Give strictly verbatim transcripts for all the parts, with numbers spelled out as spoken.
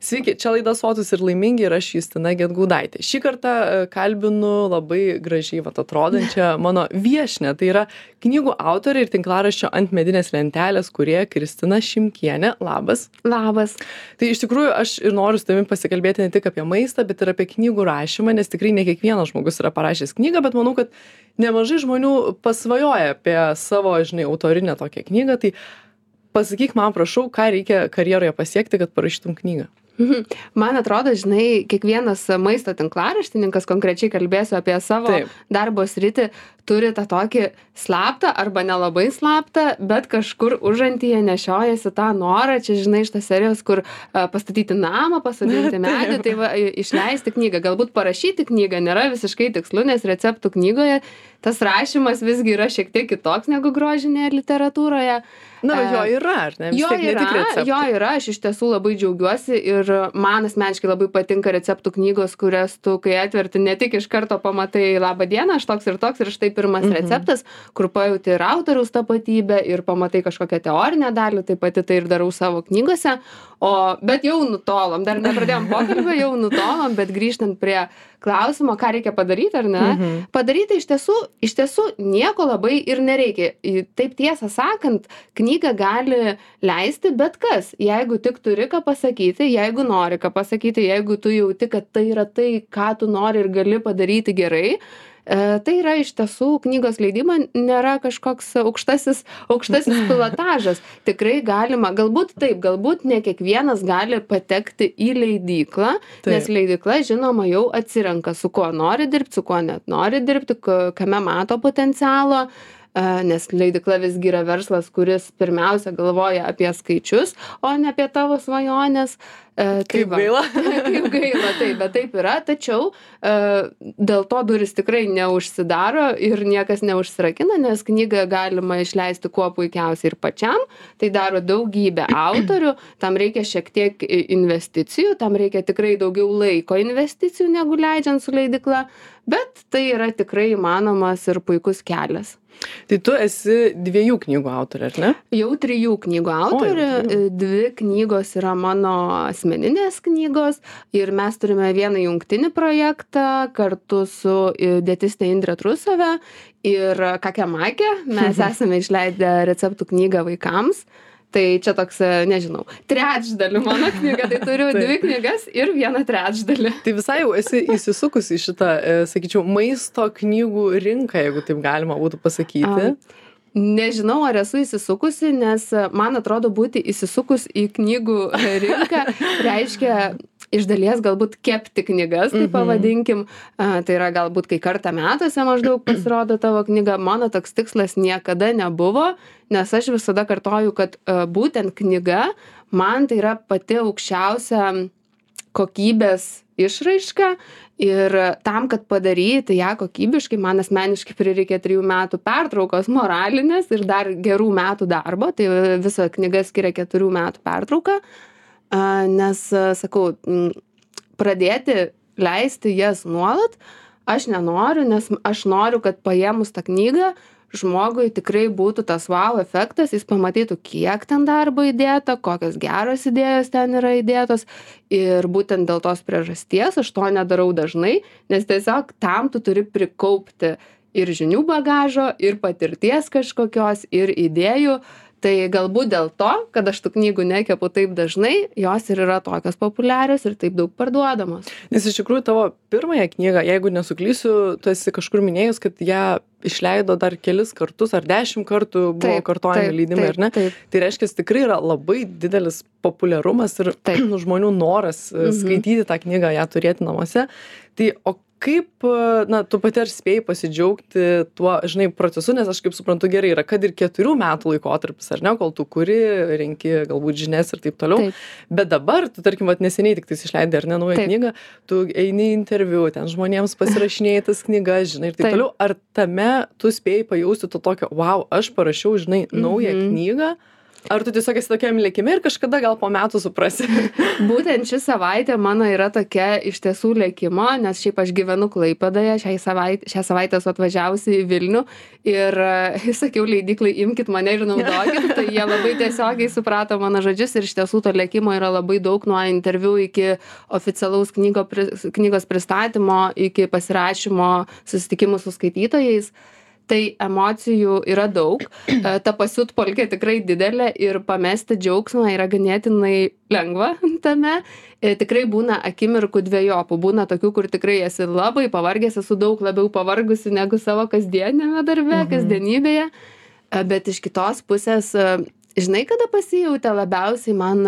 Sveiki, čia laida Sotūs ir laimingi ir aš Justina Gedgaudaitė. Šį kartą kalbinu labai gražiai vat atrodančią mano viešnią. Tai yra knygų autorė ir tinklaraščio Ant medinės lentelės kūrėja Kristina Šimkienė. Labas. Labas. Tai iš tikrųjų aš ir noriu su tavimi pasikalbėti ne tik apie maistą, bet ir apie knygų rašymą, nes tikrai ne kiekvienas žmogus yra parašęs knygą, bet manau, kad nemažai žmonių pasvajoja apie savo, žinai, autorinę tokią knygą. Tai pasakyk man, prašau, ką reikia karjeroje pasiekti, kad parašytum knygą. Man atrodo, žinai, kiekvienas maisto tinklaraštininkas, konkrečiai kalbėsiu apie savo Taip. darbo sritį, turi tą tokį slaptą arba nelabai slaptą, bet kažkur užantyje nešiojasi tą norą, čia žinai, iš tas serijos, kur uh, pastatyti namą, pasodinti medį, tai va, išleisti knygą. Galbūt parašyti knygą nėra visiškai tikslu, nes receptų knygoje tas rašymas visgi yra šiek tiek kitoks negu grožinėje literatūroje. Na, jo yra, ar ne? Vis jo, tiek ne tik receptų. Jo yra, aš iš tiesų labai džiaugiuosi ir man asmeniškai labai patinka receptų knygos, kurias tu, kai atverti, ne tik iš karto pamatai labą dieną, aš toks ir toks ir štai pirmas mhm. receptas, kur pajauti ir autoriaus tapatybę ir pamatai kažkokią teorinę dalį, taip pat tai ir darau savo knygose. O, bet jau nutolom, dar nepradėjom pokalbį, jau nutolom, bet grįžtant prie klausimo, ką reikia padaryti, ar ne? Mhm. Padaryti iš tiesų, iš tiesų nieko labai ir nereikia. Taip tiesą sakant, knygą gali leisti bet kas, jeigu tik turi ką pasakyti, jeigu nori ką pasakyti, jeigu tu jauti, kad tai yra tai, ką tu nori ir gali padaryti gerai. E, tai yra iš tiesų knygos leidyba nėra kažkoks aukštasis, aukštasis pilotažas. Tikrai galima, galbūt taip, galbūt ne kiekvienas gali patekti į leidyklą, taip. Nes leidykla žinoma jau atsirenka, su kuo nori dirbti, su kuo net nori dirbti, kame mato potencialo. Nes leidykla visgi yra verslas, kuris pirmiausia galvoja apie skaičius, o ne apie tavo svajonės. Kaip va, gaila. Kaip gaila, taip, bet taip yra. Tačiau dėl to durys tikrai neužsidaro ir niekas neužsirakina, nes knygą galima išleisti kuo puikiausiai ir pačiam. Tai daro daugybė autorių, tam reikia šiek tiek investicijų, tam reikia tikrai daugiau laiko investicijų negu leidžiant su leidykla, bet tai yra tikrai įmanomas ir puikus kelias. Tai tu esi dviejų knygų autorė, ar ne? Jau trijų knygų autorė, Oi, dvi knygos yra mano asmeninės knygos ir mes turime vieną jungtinį projektą kartu su dietiste Indre Trusove ir Kakemake. Mes esame išleidę receptų knygą vaikams. Tai čia toks, nežinau, trečdalį mano knyga, tai turiu dvi knygas ir vieną trečdalį. Tai visai jau esi įsisukusi į šitą, sakyčiau, maisto knygų rinką, jeigu taip galima būtų pasakyti. A. Nežinau, ar esu įsisukusi, nes man atrodo būti įsisukus į knygų rinką reiškia iš dalies galbūt kepti knygas, tai pavadinkim. A, tai yra galbūt kai kartą metuose maždaug pasirodo tavo knyga. Mano toks tikslas niekada nebuvo, nes aš visada kartoju, kad a, būtent knyga man tai yra pati aukščiausia kokybės išraiška. Ir tam, kad padaryti ją kokybiškai, man asmeniškai prireikė trijų metų pertraukos moralinės ir dar gerų metų darbo, tai visa knyga skiria keturių metų pertrauką, nes, sakau, pradėti leisti jas nuolat aš nenoriu, nes aš noriu, kad paėmus tą knygą, žmogui tikrai būtų tas wow efektas, jis pamatytų, kiek ten darbo įdėta, kokios geros idėjos ten yra įdėtos ir būtent dėl tos priežasties aš to nedarau dažnai, nes tiesiog tam tu turi prikaupti ir žinių bagažo, ir patirties kažkokios, ir idėjų. Tai galbūt dėl to, kad aš tų knygų nekepu taip dažnai, jos ir yra tokios populiarios ir taip daug parduodamos. Nes iš tikrųjų tavo pirmąją knygą, jeigu nesuklysiu, tu esi kažkur minėjus, kad ją išleido dar kelis kartus ar dešimt kartų buvo taip, kartojami taip, leidimai, taip, ar ne? Taip. Tai reiškia, tikrai yra labai didelis populiarumas ir taip. žmonių noras mhm. skaityti tą knygą, ją turėti namuose. Tai o kaip, na, tu pati ar spėjai pasidžiaugti tuo, žinai, procesu, nes aš kaip suprantu gerai yra, kad ir keturių metų laikotarpis, ar ne, kol tu kuri, renki galbūt žinias ir taip toliau. Taip. Bet dabar, tu tarkim, vat, neseniai tik tais išleidai ar ne naują taip. knygą, tu eini į interviu, ten žmonėms pasirašinėjai tas knygas, žinai, ir taip, taip toliau. Ar tame tu spėjai pajausti to tokio, wow, aš parašiau, žinai, naują mhm. knygą? Ar tu tiesiog esi tokiam lėkime ir kažkada gal po metų suprasi? Būtent ši savaitė mano yra tokia iš tiesų lėkimo, nes šiaip aš gyvenu Klaipėdoje, šią savaitę, šią savaitę esu atvažiavusi į Vilnių ir sakiau leidyklai, imkit mane ir naudokit, tai jie labai tiesiogiai suprato mano žodžius ir iš tiesų to lėkimo yra labai daug nuo interviu iki oficialaus knygo, knygos pristatymo, iki pasirašymo susitikimų su skaitytojais. Tai emocijų yra daug, ta pasiutpolkė tikrai didelė ir pamesti džiaugsmą yra ganėtinai lengva tame. Tikrai būna akimirkų dvejopų, būna tokių, kur tikrai esi labai pavargęs, esu daug labiau pavargusi negu savo kasdienėme darbe, mhm. kasdienybėje, bet iš kitos pusės, žinai, kada pasijautė labiausiai man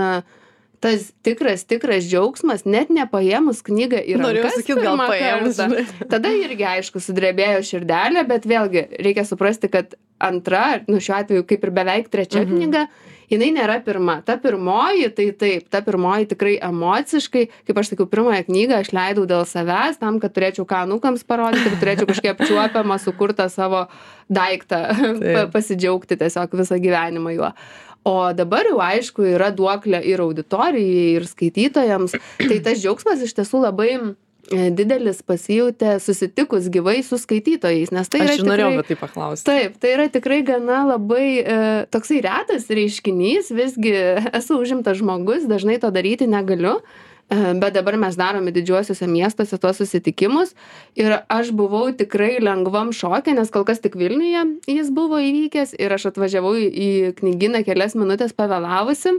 tas tikras, tikras džiaugsmas, net nepaėmus knygą į rankas. Norėjau sakyt, gal paėmus. Tada irgi, aišku, sudrebėjo širdelė, bet vėlgi reikia suprasti, kad antra, nu šiuo atveju kaip ir beveik trečia mhm. knyga, jinai nėra pirma. Ta pirmoji, tai taip, ta pirmoji tikrai emociškai, kaip aš sakiau, pirmąją knygą aš leidau dėl savęs, tam, kad turėčiau ką anūkams parodyti, kad turėčiau kažkiek apčiuopiamą, sukurtą savo daiktą, pasidžiaugti tiesiog visą gyvenimą juo. O dabar jau aišku yra duoklė ir auditorijai, ir skaitytojams. Tai tas džiaugsmas iš tiesų labai didelis pasijautė susitikus gyvai su skaitytojais. Nes tai Aš yra norėjau tikrai, apie tai paklausti. Taip, tai yra tikrai gana labai e, toksai retas reiškinys. Visgi esu užimtas žmogus, dažnai to daryti negaliu. Bet dabar mes darome didžiuosiuose miestuose tuos susitikimus ir aš buvau tikrai lengvam šoke, nes kol kas tik Vilniuje jis buvo įvykęs ir aš atvažiavau į knygyną kelias minutės pavėlavusi.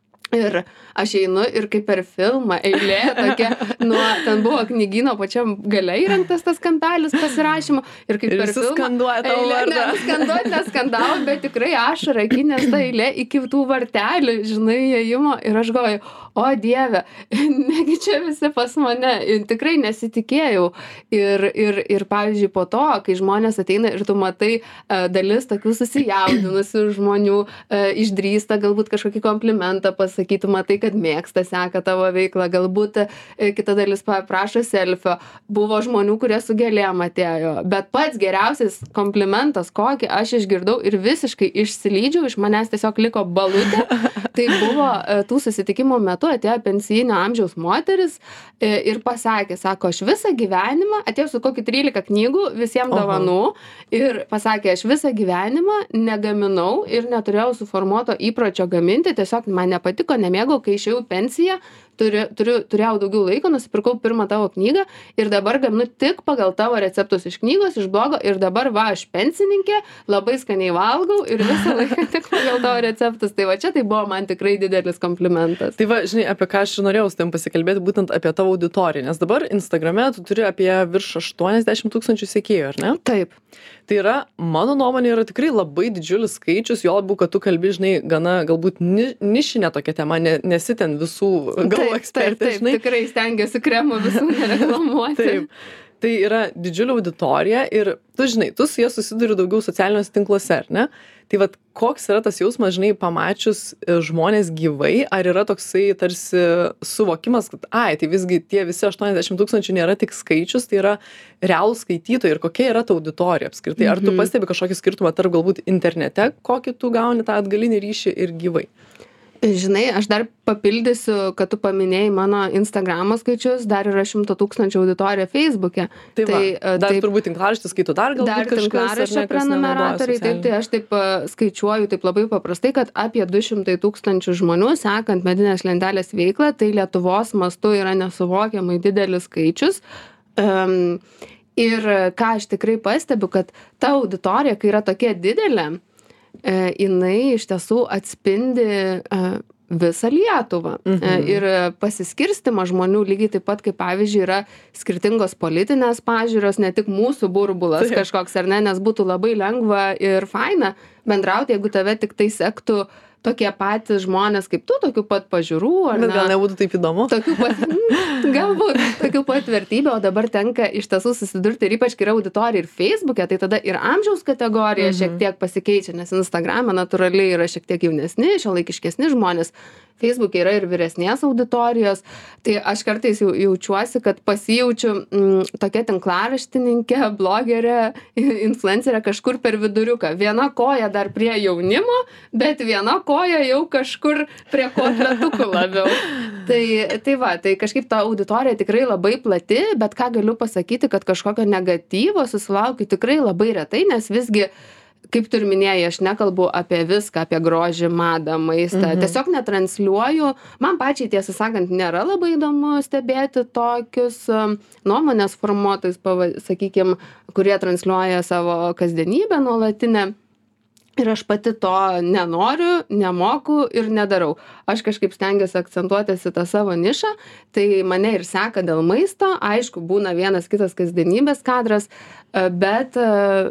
Ir aš einu ir kaip per filmą eilė tokia, nuo, ten buvo knygyno pačiam gale įrengtas tas kampelis pasirašymo ir kaip ir per filmą skanduoja tavo vardą. Ne, skanduot neskandavo, bet tikrai ašara akinės ta eilė iki tų vartelių, žinai, įėjimo ir aš galvoju, o Dieve, negi čia visi pas mane, ir tikrai nesitikėjau. Ir, ir, ir pavyzdžiui, po to, kai žmonės ateina ir tu matai dalis tokių susijaudinusių žmonių, išdrįsta galbūt kažkokį komplimentą pasakyti, matai, kad mėgsta, seka tavo veiklą, galbūt kita dalis paprašo selfio, buvo žmonių, kurie su gėlėm atėjo, bet pats geriausias komplimentas, kokį aš išgirdau ir visiškai išsilydžiau, iš manęs tiesiog liko balutė, tai buvo tų susitikimų metu atėjo pensijinio amžiaus moteris ir pasakė, sako, aš visą gyvenimą, atėjau su kokį trylika knygų, visiems dovanų ir pasakė, aš visą gyvenimą negaminau ir neturėjau suformuoto įpročio gaminti, tiesiog man nepatiko, nemėgau, kai išėjau pensiją, turiu, turiu, turėjau daugiau laiko, nusipirkau pirmą tavo knygą ir dabar gaminu tik pagal tavo receptus iš knygos, iš blogo ir dabar va, aš pensininkė, labai skaniai valgau ir visą laiką tik pagal tavo receptus. Tai va čia tai buvo man tikrai didelis komplimentas. Tai va, žinai, apie ką aš norėjau su tavim pasikalbėti, būtent apie tavo auditoriją, nes dabar Instagrame tu turi apie virš aštuoniasdešimt tūkstančių sekėjų, ar ne? Taip. Tai yra, mano nuomonė, yra tikrai labai didžiulis skaičius, jo labiau, kad tu kalbi, žinai, gana galbūt ni, nišinė tokia tema, ne, nesi ten visų gal ekspertai, žinai. Taip, tikrai stengiuosi kremų visų nereklamuoti. Taip. Tai yra didžiulė auditorija ir tu, žinai, tu su jie susiduri daugiau socialiniuose tinkluose, ar ne? Tai vat, koks yra tas jausmas, žinai, pamačius žmonės gyvai, ar yra toksai tarsi suvokimas, kad, ai, tai visgi tie visi aštuoniasdešimt tūkstančių nėra tik skaičius, tai yra realūs skaitytojai ir kokia yra ta auditorija apskritai. Ar tu pastebi kažkokį skirtumą tarp galbūt internete, kokį tu gauni tą atgalinį ryšį ir gyvai? Žinai, aš dar papildysiu, kad tu paminėjai mano Instagramo skaičius, dar yra šimto tūkstančių auditorija Facebook'e. Tai, tai va, dar taip, turbūt tinklaraštis skaitų dar galbūt dar kažkas, tinklaraščio prenumeratoriai, taip, tai aš taip skaičiuoju taip labai paprastai, kad apie du šimtai tūkstančių žmonių sekant Medinės lentelės veiklą, tai Lietuvos mastu yra nesuvokiamai didelis skaičius. Um, ir ką aš tikrai pastebiu, kad ta auditorija, kai yra tokia didelė, E, jinai iš tiesų atspindi e, visą Lietuvą. Mhm. E, ir pasiskirstymą žmonių lygiai taip pat, kaip pavyzdžiui, yra skirtingos politinės pažiūros, ne tik mūsų burbulas Taip. Kažkoks, ar ne, nes būtų labai lengva ir faina bendrauti, jeigu tave tik tai sektų tokie patys žmonės kaip tu, tokių pat pažiūrų, ar Bet ne? gal nebūtų taip įdomu? Tokių pat, galbūt, tokių pat vertybių, o dabar tenka iš tiesų susidurti ir ypač, kai yra auditorija ir Facebook'e, tai tada ir amžiaus kategorija mhm. šiek tiek pasikeičia, nes Instagram'e natūraliai yra šiek tiek jaunesni, šiuolaikiškesni žmonės. Facebook'e yra ir vyresnės auditorijos, tai aš kartais jau jaučiuosi, kad pasijaučiu m, tokia tinklaraštininkė, blogerė, influencerė kažkur per viduriuką. Viena koja dar prie jaunimo, bet viena koja jau kažkur prie kotletukų labiau. Tai, tai va, tai kažkaip ta auditorija tikrai labai plati, bet ką galiu pasakyti, kad kažkokio negatyvo susilaukiu tikrai labai retai, nes visgi, kaip tu ir minėjai, aš nekalbu apie viską, apie grožį, madą, maistą. Mhm. Tiesiog netransliuoju. Man pačiai, tiesą sakant, nėra labai įdomu stebėti tokius um, nuomonės formuotojus, sakykime, kurie transliuoja savo kasdienybę nuolatinę. Ir aš pati to nenoriu, nemoku ir nedarau. Aš kažkaip stengiuosi akcentuotis į tą savo nišą, tai mane ir seka dėl maisto. Aišku, būna vienas kitas kasdienybės kadras, bet,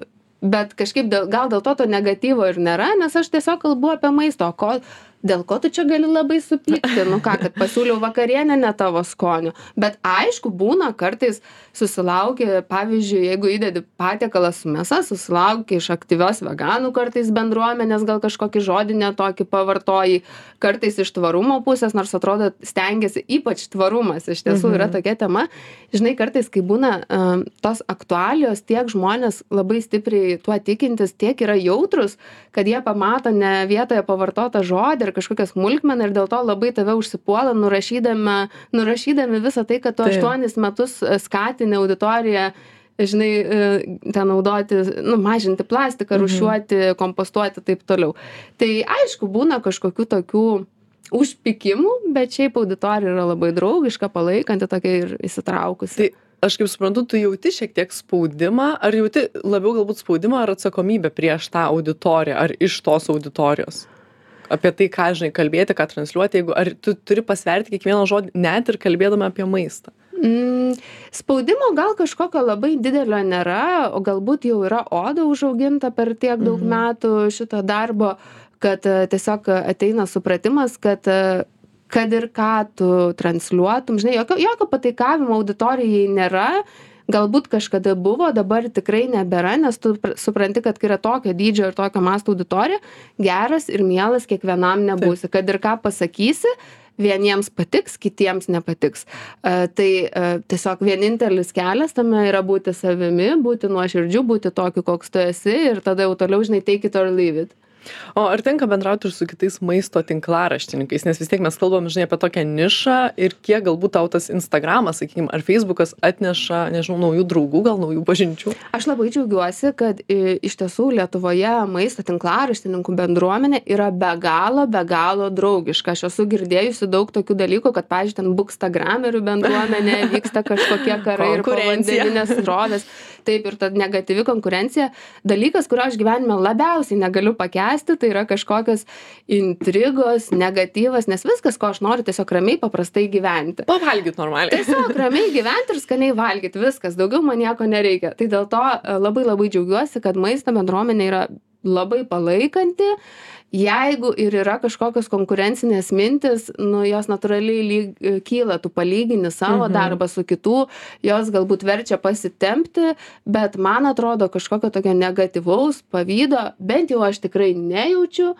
bet kažkaip dėl, gal dėl to to negatyvo ir nėra, nes aš tiesiog kalbu apie maisto. Ko, dėl ko tu čia gali labai supykti? Nu ką, kad pasiūliau vakarienę ne tavo skonių. Bet aišku, būna kartais susilaukia, pavyzdžiui, jeigu įdedi patiekalą su mėsa, susilaukia iš aktyvios veganų kartais bendruomenės, gal kažkokį žodį netokį pavartoji, kartais iš tvarumo pusės, nors atrodo stengiasi, ypač tvarumas iš tiesų yra tokia tema. Žinai, kartais, kai būna um, tos aktualijos, tiek žmonės labai stipriai tuo tikintis, tiek yra jautrus, kad jie pamato ne vietoje pavartotą žodį ar kažkokią smulkmeną ir dėl to labai tave užsipuola, nurašydami, nurašydami visą tai, kad tu aštuonis metus skatini auditoriją, žinai, ten naudoti, nu, mažinti plastiką, rūšiuoti, kompostuoti, taip toliau. Tai aišku, būna kažkokių tokių užpykimų, bet šiaip auditorija yra labai draugiška, palaikanti, tokia ir įsitraukusi. Tai aš kaip suprantu, tu jauti šiek tiek spaudimą, ar jauti labiau galbūt spaudimą ar atsakomybę prieš tą auditoriją, ar iš tos auditorijos? Apie tai, ką, žinai, kalbėti, ką transliuoti, jeigu, ar tu turi pasverti kiekvieną žodį, net ir kalbėdama apie maistą? Mm, spaudimo gal kažkokio labai didelio nėra, o galbūt jau yra oda užauginta per tiek daug mhm. metų šito darbo, kad uh, tiesiog ateina supratimas, kad, uh, kad ir ką tu transliuotum, žinai, jokio, jokio pataikavimo auditorijai nėra, galbūt kažkada buvo, dabar tikrai nebėra, nes tu supranti, kad kai yra tokio dydžio ir tokio masto auditorija, geras ir mielas kiekvienam nebūsi. Taip. Kad ir ką pasakysi, vieniems patiks, kitiems nepatiks. Uh, tai uh, tiesiog vienintelis kelias tame yra būti savimi, būti nuoširdžiu, būti tokiu, koks tu esi ir tada jau toliau, žinai, take it or leave it. O ar tenka bendrauti ir su kitais maisto tinklaraštininkais, nes vis tiek mes kalbam, žinai, apie tokią nišą ir kiek galbūt tau tas Instagramas, sakykime, ar Facebookas atneša, nežinau, naujų draugų, gal naujų pažinčių? Aš labai džiaugiuosi, kad iš tiesų Lietuvoje maisto tinklaraštininkų bendruomenė yra be galo, be galo draugiška. Aš esu girdėjusi daug tokių dalykų, kad, pavyzdžiui, ten bookstagramerių bendruomenė vyksta kažkokie karai ir povandeninės srovės. Taip, ir ta negatyvi konkurencija. Dalykas, kurio aš gyvenime labiausiai negaliu pakęsti, tai yra kažkokios intrigos, negatyvas, nes viskas, ko aš noriu, tiesiog ramiai, paprastai gyventi. Pavalgyti normaliai. Tiesiog ramiai gyventi ir skaniai valgyti, viskas, daugiau man nieko nereikia. Tai dėl to labai labai džiaugiuosi, kad maisto bendruomenė yra labai palaikanti. Jeigu ir yra kažkokios konkurencinės mintis, nu, jos natūraliai lyg, kyla, tu palygini savo mhm. darbą su kitų, jos galbūt verčia pasitempti, bet man atrodo kažkokio tokio negatyvaus pavydo, bent jau aš tikrai nejaučiu,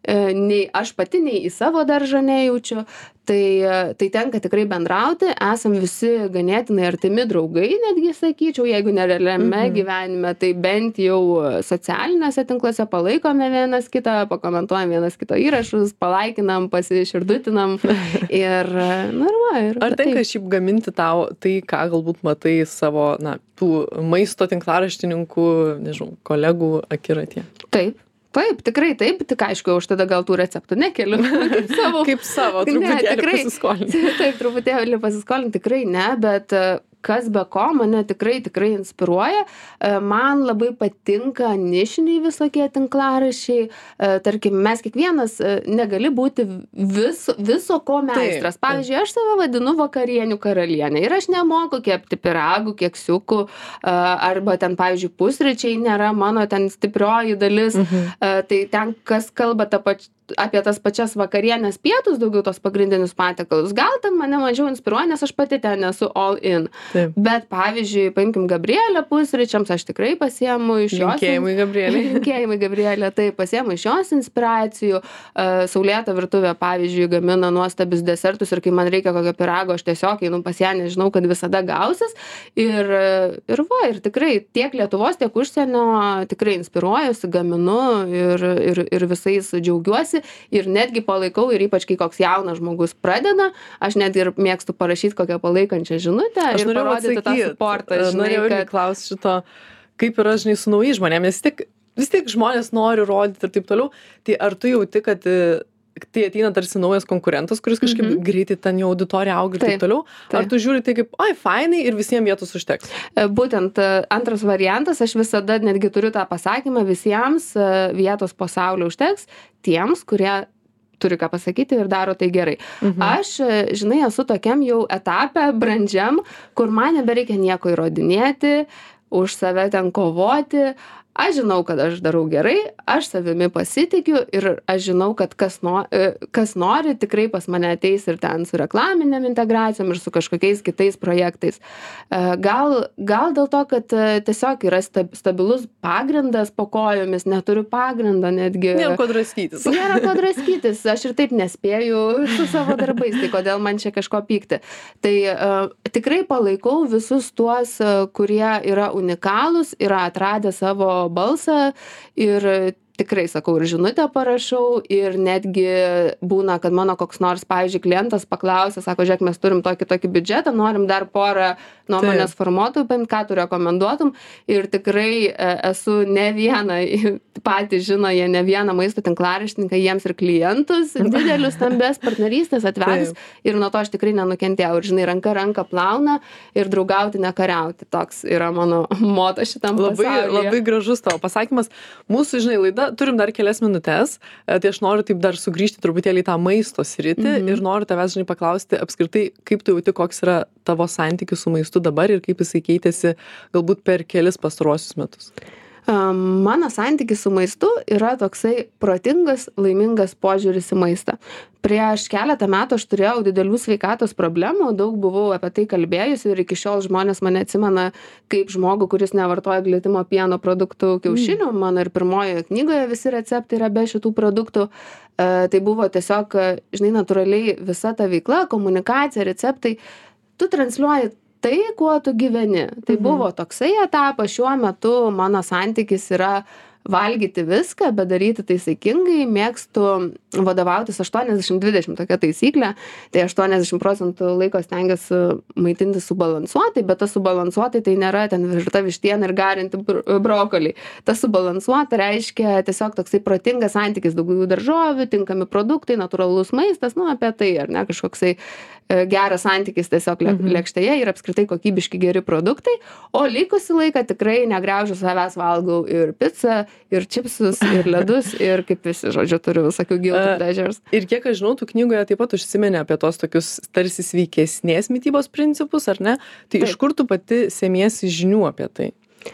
nei aš pati, nei į savo daržą nejaučiu, tai, tai tenka tikrai bendrauti, esam visi ganėtinai artimi draugai, netgi sakyčiau, jeigu nerealiame mhm. gyvenime, tai bent jau socialiniuose tinkluose palaikome vienas kitą, pakomentuojam vienas kito įrašus, palaikinam, pasiširdutinam ir, na, ir va, ir ar tenka šiaip gaminti tau tai, ką galbūt matai savo, na, tų maisto tinklaraštininkų, nežinau, kolegų akiratyje? Taip. Taip, tikrai taip, tik aišku, aš tada gal tų receptų nekeliu. Kaip savo, kaip savo truputėlį ne, tikrai, pasiskolinti. Taip, truputėlį pasiskolinti tikrai ne, bet kas be ko mane tikrai, tikrai inspiruoja. Man labai patinka nišiniai visokie tinklaraščiai. Tarkim, mes kiekvienas negali būti vis, viso ko meistras. Taip, pavyzdžiui, aš save vadinu vakarienių karalienė ir aš nemoku kepti pyragų, keksiukų, arba ten, pavyzdžiui, pusryčiai nėra mano ten stiprioji dalis. Mhm. Tai ten, kas kalba tą, pač, apie tas pačias vakarienės, pietus, daugiau tos pagrindinius patiekalus, gal ten mane mažiau inspiruoja, nes aš pati ten esu all in. Taip. Bet pavyzdžiui, paimkim Gabrielę pusryčiams, aš tikrai pasiemu iš jos. Linkėjimai, Gabrielė. Linkėjimai, Gabrielė, tai pasiemu iš jos inspiracijų. Uh, Saulėta virtuvė, pavyzdžiui, gamina nuostabius desertus ir kai man reikia kokio pirago, aš tiesiog einu pas ją, nežinau, kad visada gausis. Ir, ir va, ir tikrai tiek Lietuvos, tiek užsienio tikrai inspiruojuosi, gaminu ir, ir, ir visais džiaugiuosi. Ir netgi palaikau, ir ypač kai koks jaunas žmogus pradeda, aš net ir mėgstu parašyti kokią palaikančią žinutę Aš ir parodyti tą supportą. Aš norėjau irgi klausti šito, kaip yra, žinai, su naujais žmonėmis, nes tik, vis tiek žmonės nori rodyti ir taip toliau. Tai ar tu jauti, kad tai ateina tarsi naujas konkurentas, kuris kažkaip mm -hmm. greitai ten jau auditorija auga ir taip, taip toliau, taip. Ar tu žiūri tai kaip, oi, fainai ir visiems vietos užteks? Būtent antras variantas, aš visada netgi turiu tą pasakymą, visiems vietos po saulė užteks tiems, kurie turi ką pasakyti ir daro tai gerai. Mhm. Aš, žinai, esu tokiam jau etape, brandžiam, kur man nebereikia nieko įrodinėti, už save ten kovoti. Aš žinau, kad aš darau gerai, aš savimi pasitikiu ir aš žinau, kad kas, no, kas nori, tikrai pas mane ateis ir ten su reklaminėm integracijom ir su kažkokiais kitais projektais. Gal, gal dėl to, kad tiesiog yra stabilus pagrindas po kojomis, neturiu pagrindo netgi. Nėra ko draskytis. Nėra ko draskytis, aš ir taip nespėju su savo darbais, tai kodėl man čia kažko pykti. Tai uh, tikrai palaikau visus tuos, kurie yra unikalūs, yra atradę savo balsą ir tikrai sakau ir žinutę parašau ir netgi būna, kad mano koks nors, pavyzdžiui, klientas paklausia, sako, žiūrėk, mes turim tokį tokį biudžetą, norim dar porą nuomonės formuotojų, paimti, ką tu rekomenduotum ir tikrai esu ne vieną, patys žino, jie ne vieną maisto tinklaraštininką, jiems ir klientus, didelius stambės partnerystės atvedus ir nuo to aš tikrai nenukentėjau ir, žinai, ranka ranka plauna ir draugauti nekariauti. Toks yra mano moto šitam labai, pasaulyje. Labai gražus tavo pasakymas. Mūsų, žinai, laida, turim dar kelias minutės, tai aš noriu taip dar sugrįžti truputėlį į tą maisto sritį mm-hmm. ir noriu tavęs, žinai, paklausti apskritai, kaip tu jauti, koks yra tavo santykis su maistu dabar ir kaip jisai keitėsi galbūt per kelis pastaruosius metus. Mano santykis su maistu yra toksai protingas, laimingas požiūris į maistą. Prieš keletą metų aš turėjau didelių sveikatos problemų, daug buvau apie tai kalbėjusi ir iki šiol žmonės mane atsimena kaip žmogų, kuris nevartoja glitimo pieno produktų, kiaušinių. Mm. Mano ir pirmojoje knygoje visi receptai yra be šitų produktų. E, tai buvo tiesiog, žinai, natūraliai visa ta veikla, komunikacija, receptai. Tu transliuoji tai, kuo tu gyveni. Tai mhm. buvo toksai etapas, šiuo metu mano santykis yra valgyti viską, bet daryti tai saikingai, mėgstu vadovautis aštuoniasdešimt dvidešimt tokia taisyklė, tai aštuoniasdešimt procentų laiko stengiuosi maitinti subalansuotai, bet tas subalansuotai tai nėra ten virta vištiena ir garinti brokoliai. Tas subalansuota reiškia tiesiog toksai protingas santykis, daugiau daržovių, tinkami produktai, natūralus maistas, nu apie tai, ar ne, kažkoksai geras santykis tiesiog mhm. lėkštėje ir apskritai kokybiški geri produktai, o likusi laiką tikrai negraužiu savęs, valgau ir pizzą, ir čipsus, ir ledus, ir kaip visi, žodžiu, turiu visokių guilty pleasures. Ir kiek aš žinau, tu knygoje taip pat užsiminė apie tos tokius tarsi sveikesnės mitybos principus, ar ne? Tai taip. Iš kur tu pati semiesi žinių apie tai?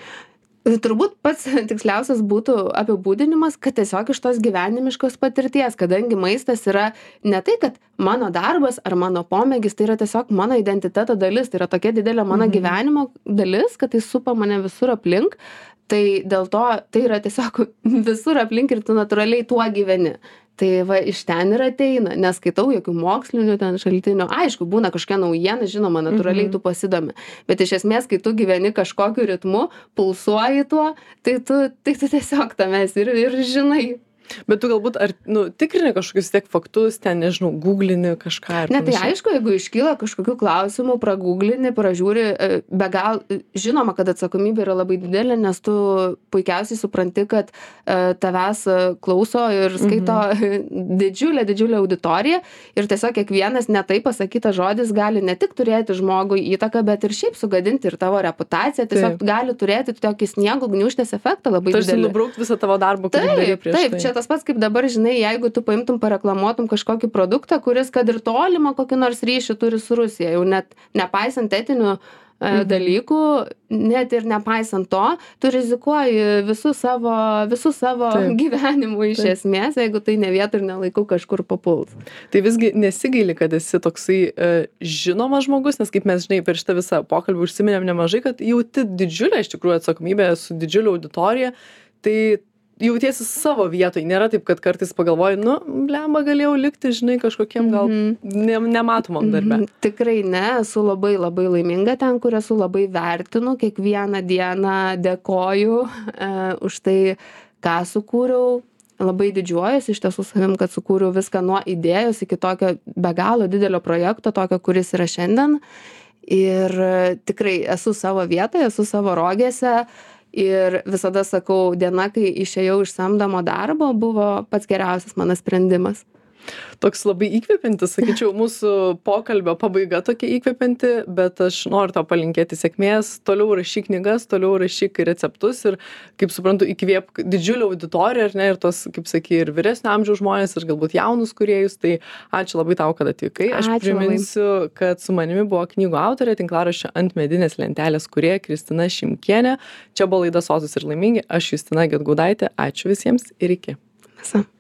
Turbūt pats tiksliausias būtų apibūdinimas, kad tiesiog iš tos gyvenimiškos patirties, kadangi maistas yra ne tai, kad mano darbas ar mano pomėgis, tai yra tiesiog mano identiteto dalis, tai yra tokia didelė mano mhm. gyvenimo dalis, kad tai supa mane visur aplink, tai dėl to tai yra tiesiog visur aplink ir tu natūraliai tuo gyveni. Tai va, iš ten ir ateina, neskaitau jokių mokslinių ten šaltinių. Aišku, būna kažkokia naujiena, žinoma, natūraliai mm-hmm. tu pasidomi. Bet iš esmės, kai tu gyveni kažkokiu ritmu, pulsuoji tuo, tai tu, tai tu tiesiog tame ir, ir žinai. Bet tu galbūt, ar, nu, tikrini kažkokius tiek faktus, ten, nežinau, googlini kažką. Ne, tai aišku, jeigu iškyla kažkokių klausimų, pragooglini, pražiūri, be gal, žinoma, kad atsakomybė yra labai didelė, nes tu puikiausiai supranti, kad uh, tavęs klauso ir skaito mhm. didžiulę, didžiulę auditoriją ir tiesiog kiekvienas netai pasakytas žodis gali ne tik turėti žmogui įtaką, bet ir šiaip sugadinti ir tavo reputaciją, tiesiog taip. Gali turėti tokį sniego gniūžtės efektą labai didelį. Tarsi nubraukti visą tavo darbą, kurį darė prieš taip, tai. Čia tas pats, kaip dabar, žinai, jeigu tu paimtum, pareklamuotum kažkokį produktą, kuris, kad ir tolimą kokį nors ryšį turi su Rusija, jau net nepaisant etinių mhm. dalykų, net ir nepaisant to, tu rizikuoji visų savo, visų savo gyvenimų iš Taip. Esmės, jeigu tai ne vietoj ir nelaiku kažkur papuls. Tai visgi nesigaili, kad esi toksai uh, žinomas žmogus, nes kaip mes, žinai, per šitą visą pokalbį užsiminėm nemažai, kad jauti didžiulę iš tikrųjų atsakomybę su didžiulio auditorija, tai jautiesi savo vietoj, nėra taip, kad kartais pagalvoji, nu, blemba, galėjau likti, žinai, kažkokiem gal ne, nematomam darbe. Mm-hmm. Tikrai ne, esu labai labai laiminga ten, kur esu, labai vertinu, kiekvieną dieną dėkoju e, už tai, ką sukūriau, labai didžiuojuosi iš tiesų savim, kad sukūriau viską nuo idėjos iki tokio be galo didelio projekto, tokio, kuris yra šiandien. Ir tikrai esu savo vietoje, esu savo rogėse. Ir visada sakau, diena, kai išėjau iš samdomo darbo, buvo pats geriausias mano sprendimas. Toks labai įkvepiantis, sakyčiau, mūsų pokalbio pabaiga tokia įkvepianti, bet aš noriu tau palinkėti sėkmės, toliau rašyk knygas, toliau rašyk receptus ir, kaip suprantu, įkvėpk didžiulį auditoriją, ar ne, ir tos, kaip sakai, ir vyresnio amžiaus žmonės, ir galbūt jaunus kūrėjus, tai ačiū labai tau, kad atvykai. Aš Ačiū priminsiu, labai. Kad su manimi buvo knygų autorė, tinklaraščio Ant medinės lentelės kūrėja Kristina Šimkienė. Čia buvo laida Sotūs ir laimingi, aš Justina Gedgaudaitė, ačiū visiems ir iki. Visa.